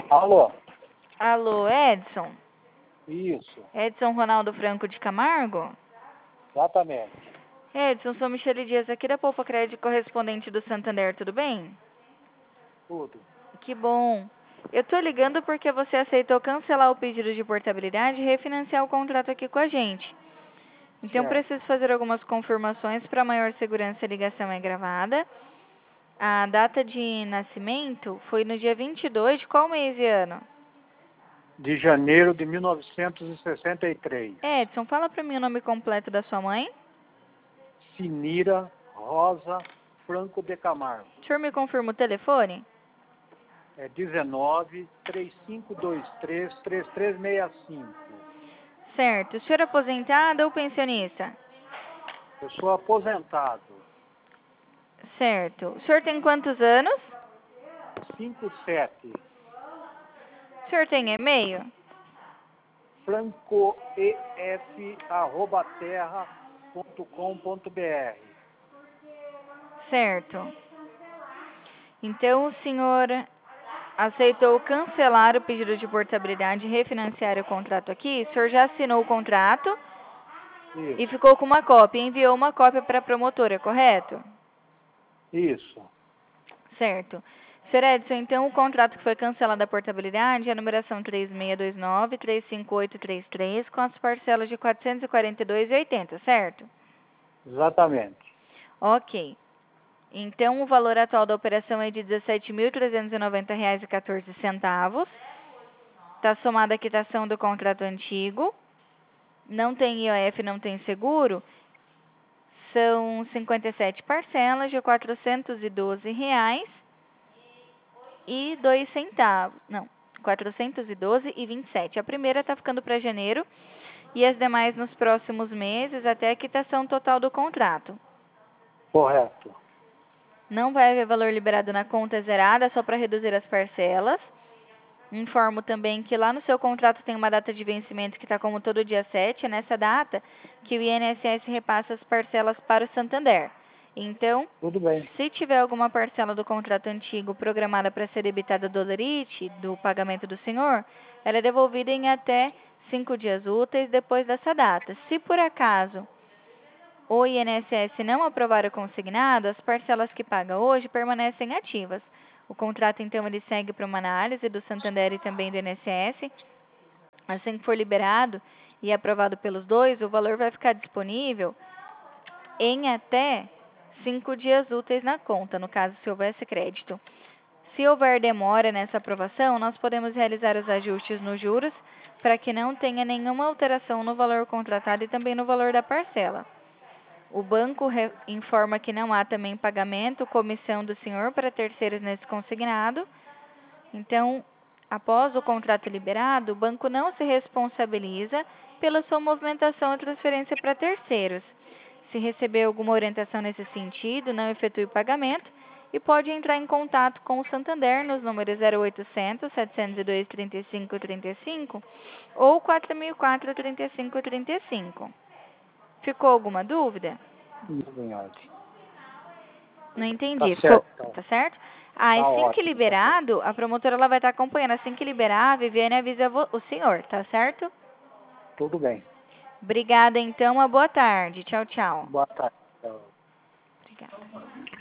Alô? Alô, Edson? Isso, Edson Ronaldo Franco de Camargo? exatamente. Edson, sou Michele Dias aqui da Poupa Crédito, correspondente do Santander, tudo bem? Tudo. Que bom. Eu tô ligando porque você aceitou cancelar o pedido de portabilidade e refinanciar o contrato aqui com a gente. Então, Certo. preciso fazer algumas confirmações para maior segurança. A ligação é gravada. A data de nascimento foi no dia 22 de qual mês e ano? De janeiro de 1963. Edson, fala para mim o nome completo da sua mãe. Sinira Rosa Franco de Camargo. O senhor me confirma o telefone? É 19-3523-3365. Certo. O senhor é aposentado ou pensionista? Eu sou aposentado. Certo. O senhor tem quantos anos? 57. O senhor tem e-mail? francoef@terra.com.br. Certo. Então, o senhor aceitou cancelar o pedido de portabilidade e refinanciar o contrato aqui? O senhor já assinou o contrato e Isso. ficou com uma cópia. Enviou uma cópia para a promotora, correto? Isso. Certo. Sr. Edson, então o contrato que foi cancelado a portabilidade é a numeração 3629-35833, com as parcelas de R$ 442,80, certo? Exatamente. Ok. Então, o valor atual da operação é de R$ 17.390,14. Está somada a quitação do contrato antigo. Não tem IOF, não tem seguro. São 57 parcelas de R$ 412,02. Não, 412,27. A primeira está ficando para janeiro e as demais nos próximos meses até a quitação total do contrato. Correto. Não vai haver valor liberado na conta zerada, só para reduzir as parcelas. Informo também que lá no seu contrato tem uma data de vencimento que está como todo dia 7. É nessa data que o INSS repassa as parcelas para o Santander. Então, Tudo bem. se tiver alguma parcela do contrato antigo programada para ser debitada do Dolerite, do pagamento do senhor, ela é devolvida em até 5 dias úteis depois dessa data. Se por acaso o INSS não aprovar o consignado, as parcelas que paga hoje permanecem ativas. O contrato, então, ele segue para uma análise do Santander e também do INSS. Assim que for liberado e aprovado pelos dois, o valor vai ficar disponível em até 5 dias úteis na conta, no caso, se houvesse crédito. Se houver demora nessa aprovação, nós podemos realizar os ajustes nos juros para que não tenha nenhuma alteração no valor contratado e também no valor da parcela. O banco informa que não há também pagamento, comissão do senhor para terceiros nesse consignado. Então, após o contrato liberado, o banco não se responsabiliza pela sua movimentação ou transferência para terceiros. Se receber alguma orientação nesse sentido, não efetue o pagamento e pode entrar em contato com o Santander nos números 0800 702 3535 ou 4004-3535. Ficou alguma dúvida? Tudo em ordem. Não entendi. Tá certo, então. Tá certo? Assim que ótimo. liberado, a promotora ela vai estar acompanhando. Assim que liberar, a Viviane avisa o senhor, tá certo? Tudo bem. Obrigada, então. Uma boa tarde. Tchau, tchau. Boa tarde. Tchau. Obrigada.